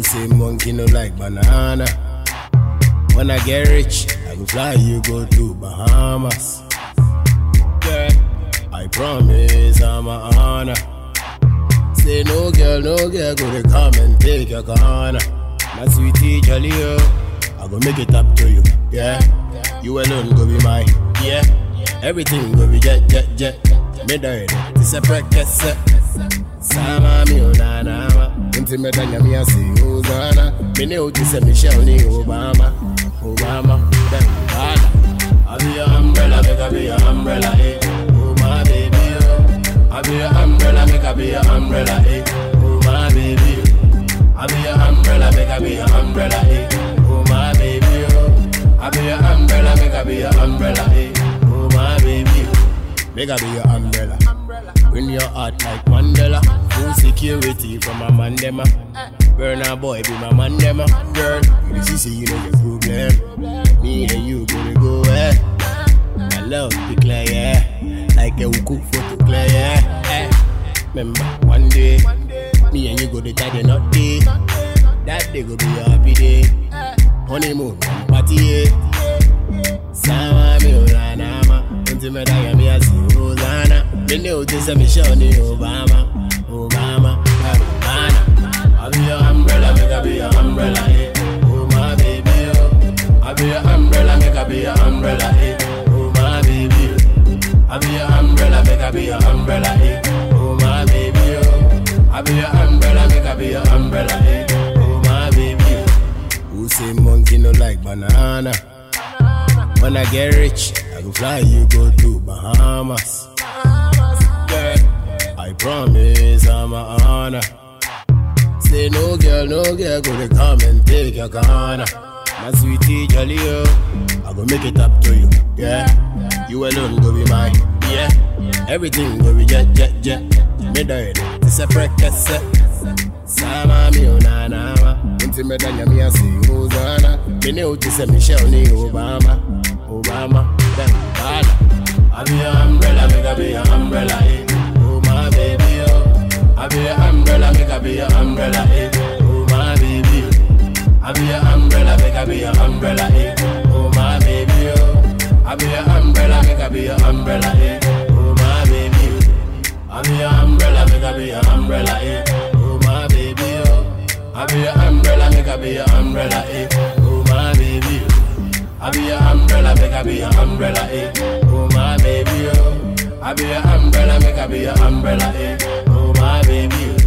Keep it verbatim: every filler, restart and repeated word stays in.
say monkey no like banana? When I get rich, I go fly you go to Bahamas. Girl, I promise I'm a honor. Say no girl, no girl, go to come and take your corner. My sweetie jolly, oh, I go make it up to you, yeah. You alone go be mine, yeah. Everything go be jet, jet, jet. Me die, this a practice. Sama mi onana, intimate anya mi asi Hosanna. Me ne uti se Michelle ni Obama, Obama, then Obama. I be your umbrella, make I be your umbrella, eh. Oh my baby, oh. I be your umbrella, make I be your umbrella, eh. Oh my baby, oh. I be your umbrella, make I be your umbrella, eh. Oh my baby, oh. I be your umbrella, make I be your umbrella, eh. Oh my baby, oh. Make I be your umbrella. Win your heart like Mandela. Full security from a mandema. Burn a boy be my mandema. Girl, you see, see you know your problem. Me and you gonna go eh. My love be clear, yeah. Like a cook photo clear, yeah. Eh. Remember one day, me and you go to tie the knot day. That day go be a happy day. Honeymoon party, yeah. Sama mi oranama. Intimate I am here see Hosanna. Me know this is Michelle ni Obama, Obama, Obama. I be your umbrella, make I be your umbrella, eh. Oh my baby, oh. I be your umbrella, make I be your umbrella, eh. Oh my baby, oh. I be your umbrella, make I be your umbrella, eh. Oh my baby, oh. I be your umbrella, make I be your umbrella, eh. Oh my baby, oh. Who say monkey no like banana? When I get rich, I go fly you go to Bahamas. Girl, I promise I'm a honor. Say no girl, no girl, go to come and take your corner. My sweetie jolly, oh, I go make it up to you, yeah. You alone go be mine, yeah. Everything go be jet, jet, jet. Me die, this a practice. Sama mi onana, intimate anya mi asi Hosanna. Me ne uti se Michelle ni Obama, Obama, then Obama. I be your umbrella, make I be your umbrella, eh. Oh my baby, oh. I be your umbrella, make I be your umbrella, eh. Oh my baby, oh. I be your umbrella, make I be your umbrella, eh. Oh my baby, oh. I be your umbrella, make I be your umbrella, eh. Oh my baby, oh. I be your umbrella, make I be your umbrella, eh. Oh my baby, oh. I be your umbrella, make I be your umbrella, eh. Oh my baby, oh. I be your umbrella, make I be your umbrella, eh. Oh my baby, oh. I be your umbrella, make I be your umbrella, eh. Oh my baby, oh.